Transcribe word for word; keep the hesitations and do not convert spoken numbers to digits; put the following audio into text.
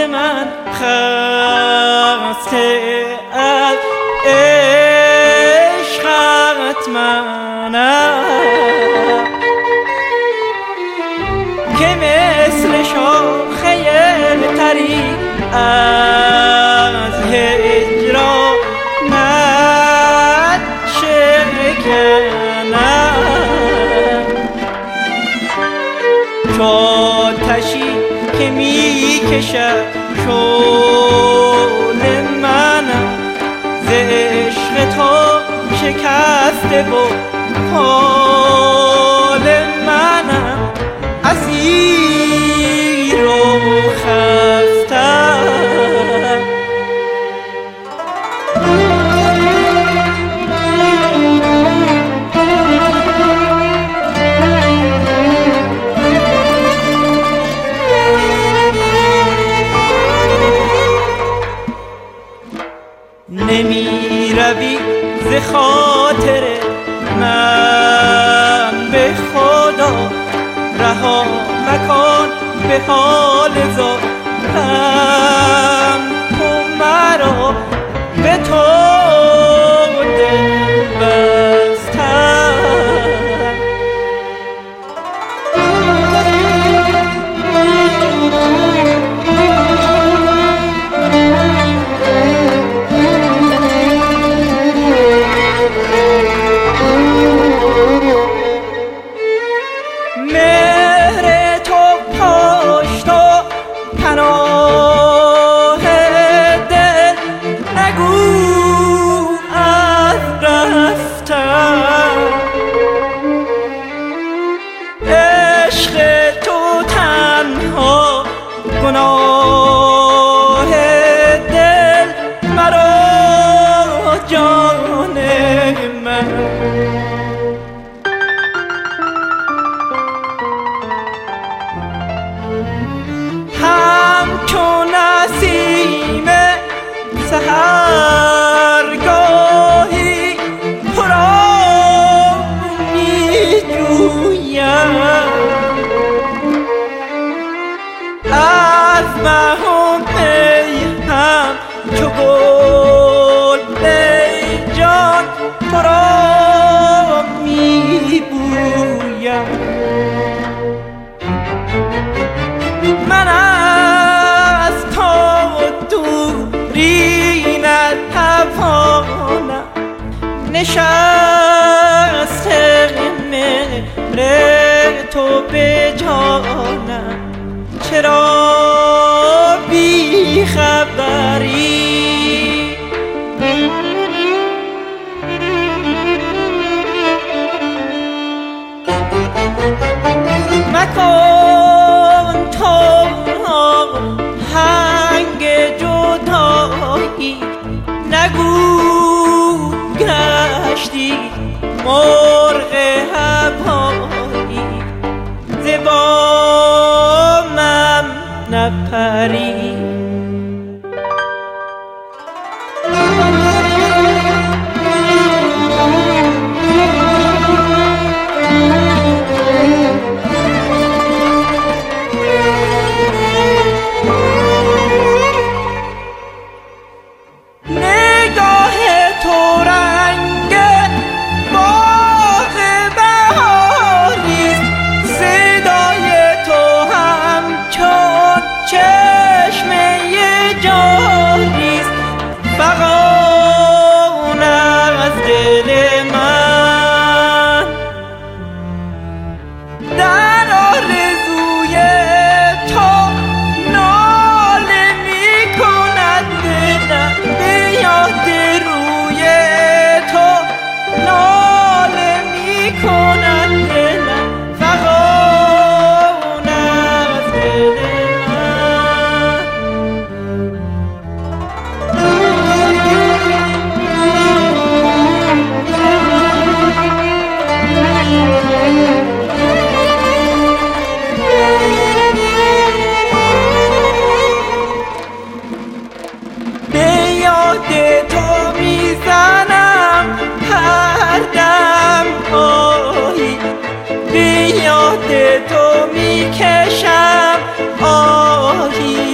من خسته از عشقت منم که مثل شاخه تری از هجرانت شکنم چو آتشی که می کشد شعله منم ز عشق تو شکسته و حال منم اسیر و خستم نمی روی ز خاطر من به خدا رها مکن به حال ذاتم تو مرا به تو دل بستم گناه دل مرا جان من همچون نسیم سحرگاهی تو را می جویم از مهم هم چو گل ای جان تو را می بویم من از تو دوری نتوانم نشسته مهر تو به جانم چرا بی خبری مکن تو هنگ جدایی نگو گشتی مرغ هوایی ز بامم نپری تو می کشم آهی